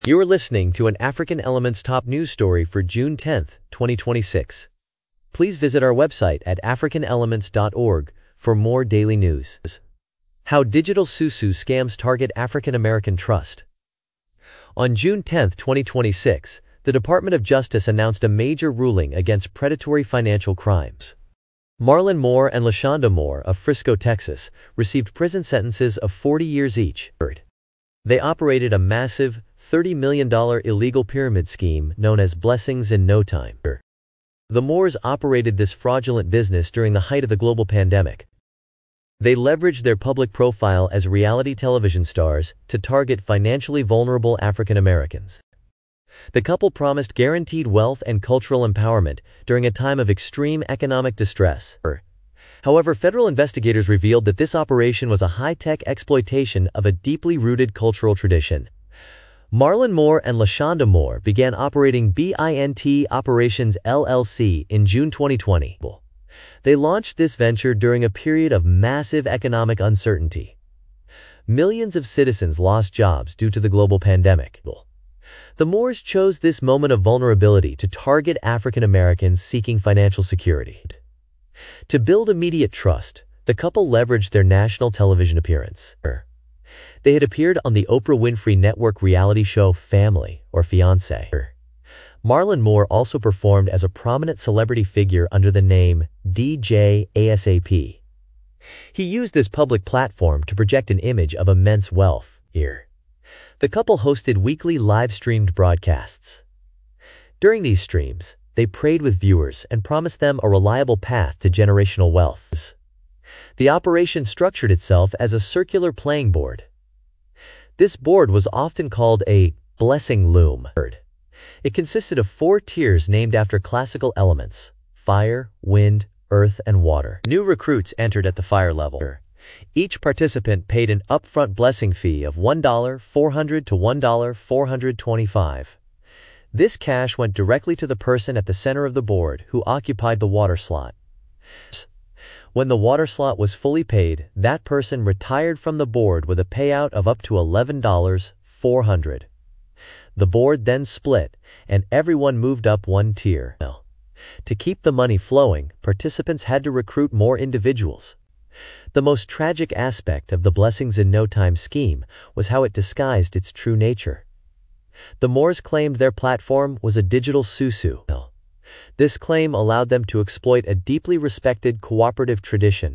You are listening to an African Elements top news story for June 10, 2026. Please visit our website at africanelements.org for more daily news. How digital Susu scams target African American trust. On June 10, 2026, the Department of Justice announced a major ruling against predatory financial crimes. Marlon Moore and LaShonda Moore of Frisco, Texas, received prison sentences of 40 years each. They operated a massive $30 million illegal pyramid scheme known as Blessings in No Time. The Moores operated this fraudulent business during the height of the global pandemic. They leveraged their public profile as reality television stars to target financially vulnerable African Americans. The couple promised guaranteed wealth and cultural empowerment during a time of extreme economic distress. However, federal investigators revealed that this operation was a high-tech exploitation of a deeply rooted cultural tradition. Marlon Moore and LaShonda Moore began operating BINT Operations LLC in June 2020. They launched this venture during a period of massive economic uncertainty. Millions of citizens lost jobs due to the global pandemic. The Moores chose this moment of vulnerability to target African Americans seeking financial security. To build immediate trust, the couple leveraged their national television appearance. They had appeared on the Oprah Winfrey Network reality show Family or Fiancé. Marlon Moore also performed as a prominent celebrity figure under the name DJ ASAP. He used this public platform to project an image of immense wealth. The couple hosted weekly live-streamed broadcasts. During these streams, they prayed with viewers and promised them a reliable path to generational wealth. The operation structured itself as a circular playing board. This board was often called a blessing loom. It consisted of 4 tiers named after classical elements: fire, wind, earth, and water. New recruits entered at the fire level. Each participant paid an upfront blessing fee of $1.400 to $1.425. This cash went directly to the person at the center of the board who occupied the water slot. When the water slot was fully paid, that person retired from the board with a payout of up to $11,400. The board then split, and everyone moved up 1 tier. To keep the money flowing, participants had to recruit more individuals. The most tragic aspect of the Blessings in No Time scheme was how it disguised its true nature. The Moores claimed their platform was a digital Susu. This claim allowed them to exploit a deeply respected cooperative tradition.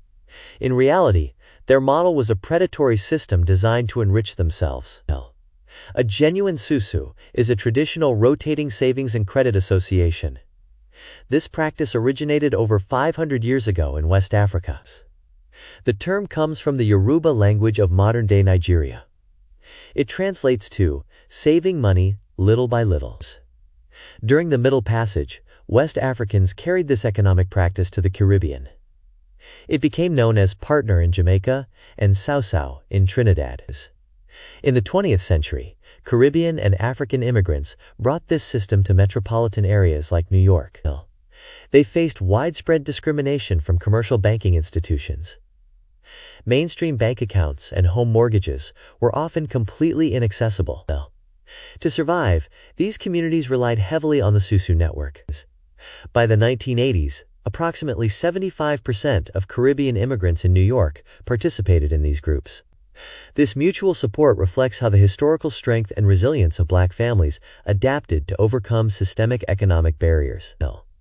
In reality, their model was a predatory system designed to enrich themselves. A genuine Susu is a traditional rotating savings and credit association. This practice originated over 500 years ago in West Africa. The term comes from the Yoruba language of modern-day Nigeria. It translates to saving money little by little. During the Middle Passage, West Africans carried this economic practice to the Caribbean. It became known as partner in Jamaica and Sao in Trinidad. In the 20th century, Caribbean and African immigrants brought this system to metropolitan areas like New York. They faced widespread discrimination from commercial banking institutions. Mainstream bank accounts and home mortgages were often completely inaccessible. To survive, these communities relied heavily on the Susu network. By the 1980s, approximately 75% of Caribbean immigrants in New York participated in these groups. This mutual support reflects how the historical strength and resilience of Black families adapted to overcome systemic economic barriers.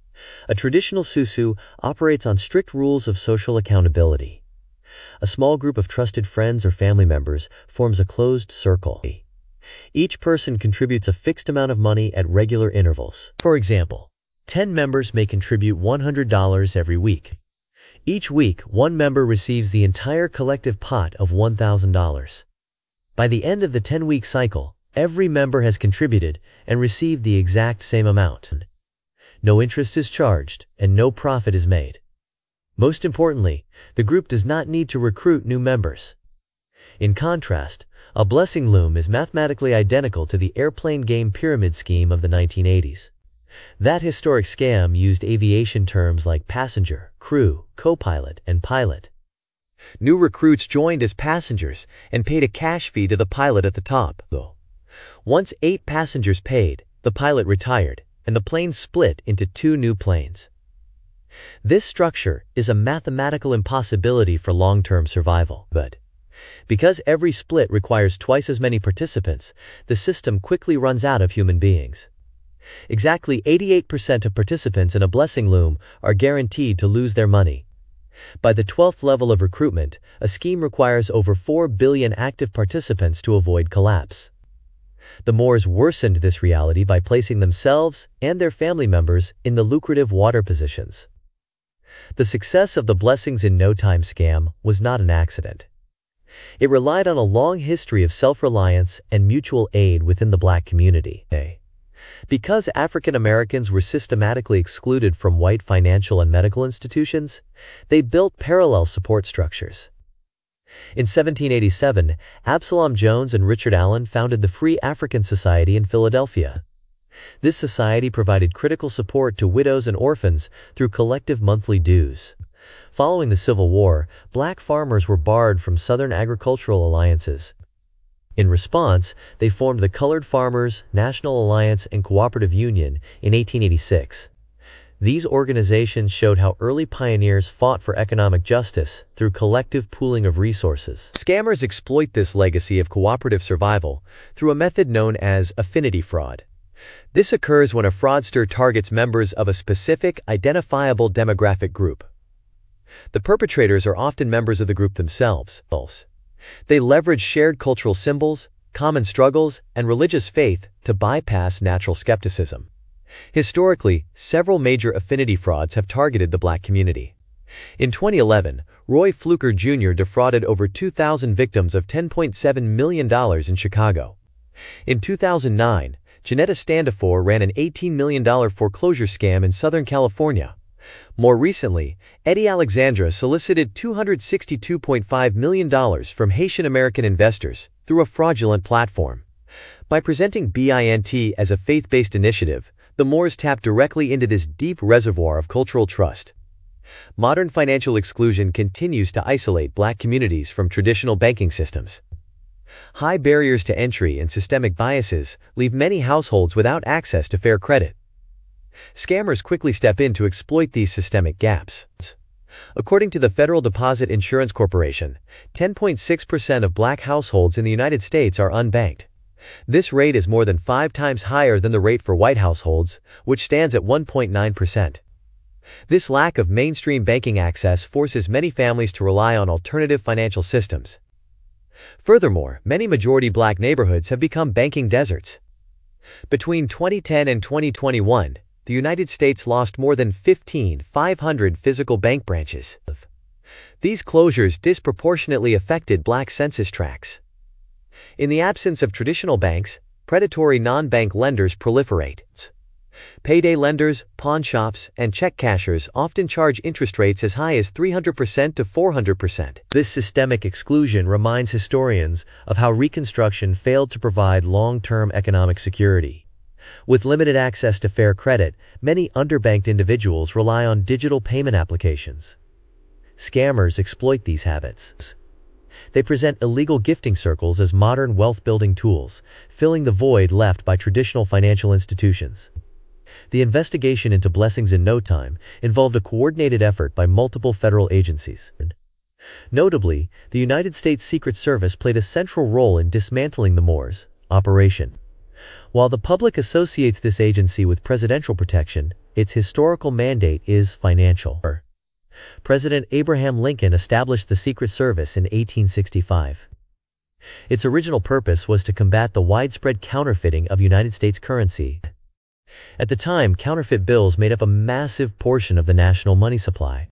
A traditional Susu operates on strict rules of social accountability. A small group of trusted friends or family members forms a closed circle. Each person contributes a fixed amount of money at regular intervals. For example, 10 members may contribute $100 every week. Each week, one member receives the entire collective pot of $1,000. By the end of the 10-week cycle, every member has contributed and received the exact same amount. No interest is charged, and no profit is made. Most importantly, the group does not need to recruit new members. In contrast, a blessing loom is mathematically identical to the airplane game pyramid scheme of the 1980s. That historic scam used aviation terms like passenger, crew, co-pilot, and pilot. New recruits joined as passengers and paid a cash fee to the pilot at the top. Once 8 passengers paid, the pilot retired, and the plane split into 2 new planes. This structure is a mathematical impossibility for long-term survival, but because every split requires twice as many participants, the system quickly runs out of human beings. Exactly 88% of participants in a blessing loom are guaranteed to lose their money. By the 12th level of recruitment, a scheme requires over 4 billion active participants to avoid collapse. The Moors worsened this reality by placing themselves and their family members in the lucrative water positions. The success of the Blessings in No Time scam was not an accident. It relied on a long history of self-reliance and mutual aid within the Black community. Because African Americans were systematically excluded from white financial and medical institutions, they built parallel support structures. In 1787, Absalom Jones and Richard Allen founded the Free African Society in Philadelphia. This society provided critical support to widows and orphans through collective monthly dues. Following the Civil War, Black farmers were barred from Southern agricultural alliances. In response, they formed the Colored Farmers, National Alliance, and Cooperative Union in 1886. These organizations showed how early pioneers fought for economic justice through collective pooling of resources. Scammers exploit this legacy of cooperative survival through a method known as affinity fraud. This occurs when a fraudster targets members of a specific, identifiable demographic group. The perpetrators are often members of the group themselves. They leverage shared cultural symbols, common struggles, and religious faith to bypass natural skepticism. Historically, several major affinity frauds have targeted the Black community. In 2011, Roy Fluker Jr. defrauded over 2,000 victims of $10.7 million in Chicago. In 2009, Janetta Standifor ran an $18 million foreclosure scam in Southern California. More recently, Eddie Alexandra solicited $262.5 million from Haitian American investors through a fraudulent platform. By presenting BINT as a faith-based initiative, the Moors tapped directly into this deep reservoir of cultural trust. Modern financial exclusion continues to isolate Black communities from traditional banking systems. High barriers to entry and systemic biases leave many households without access to fair credit. Scammers quickly step in to exploit these systemic gaps. According to the Federal Deposit Insurance Corporation, 10.6% of Black households in the United States are unbanked. This rate is more than 5 times higher than the rate for white households, which stands at 1.9%. This lack of mainstream banking access forces many families to rely on alternative financial systems. Furthermore, many majority Black neighborhoods have become banking deserts. Between 2010 and 2021, the United States lost more than 1,500 physical bank branches. These closures disproportionately affected Black census tracts. In the absence of traditional banks, predatory non-bank lenders proliferate. Payday lenders, pawn shops, and check cashers often charge interest rates as high as 300% to 400%. This systemic exclusion reminds historians of how Reconstruction failed to provide long-term economic security. With limited access to fair credit, many underbanked individuals rely on digital payment applications. Scammers exploit these habits. They present illegal gifting circles as modern wealth-building tools, filling the void left by traditional financial institutions. The investigation into Blessings in No Time involved a coordinated effort by multiple federal agencies. Notably, the United States Secret Service played a central role in dismantling the Moors' operation. While the public associates this agency with presidential protection, its historical mandate is financial. President Abraham Lincoln established the Secret Service in 1865. Its original purpose was to combat the widespread counterfeiting of United States currency. At the time, counterfeit bills made up a massive portion of the national money supply.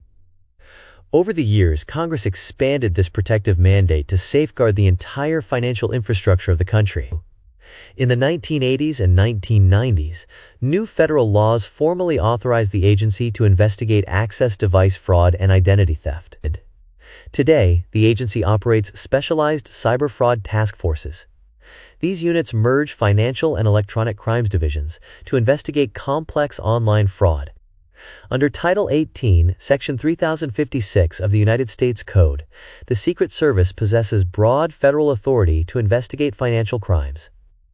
Over the years, Congress expanded this protective mandate to safeguard the entire financial infrastructure of the country. In the 1980s and 1990s, new federal laws formally authorized the agency to investigate access device fraud and identity theft. Today, the agency operates specialized cyber fraud task forces. These units merge financial and electronic crimes divisions to investigate complex online fraud. Under Title 18, Section 3056 of the United States Code, the Secret Service possesses broad federal authority to investigate financial crimes.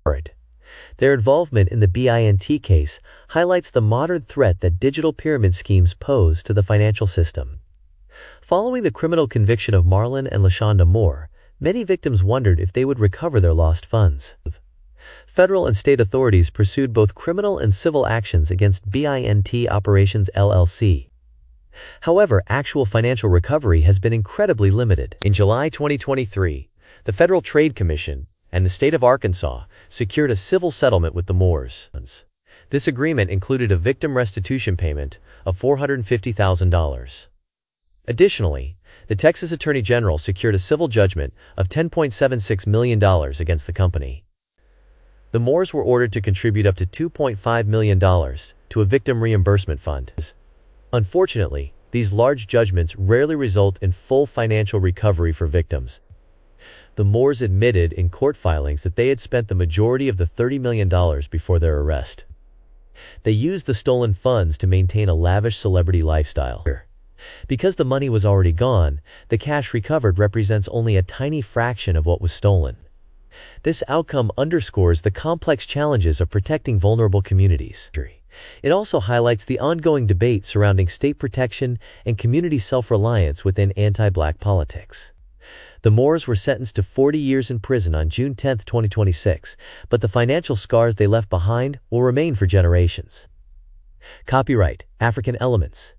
Their involvement in the BINT case highlights the modern threat that digital pyramid schemes pose to the financial system. Following the criminal conviction of Marlon and LaShonda Moore, many victims wondered if they would recover their lost funds. Federal and state authorities pursued both criminal and civil actions against BINT Operations LLC. However, actual financial recovery has been incredibly limited. In July 2023, the Federal Trade Commission and the state of Arkansas secured a civil settlement with the Moores. This agreement included a victim restitution payment of $450,000. Additionally, the Texas Attorney General secured a civil judgment of $10.76 million against the company. The Moores were ordered to contribute up to $2.5 million to a victim reimbursement fund. Unfortunately, these large judgments rarely result in full financial recovery for victims. The Moores admitted in court filings that they had spent the majority of the $30 million before their arrest. They used the stolen funds to maintain a lavish celebrity lifestyle. Because the money was already gone, the cash recovered represents only a tiny fraction of what was stolen. This outcome underscores the complex challenges of protecting vulnerable communities. It also highlights the ongoing debate surrounding state protection and community self-reliance within anti-Black politics. The Moores were sentenced to 40 years in prison on June 10, 2026, but the financial scars they left behind will remain for generations. Copyright African Elements.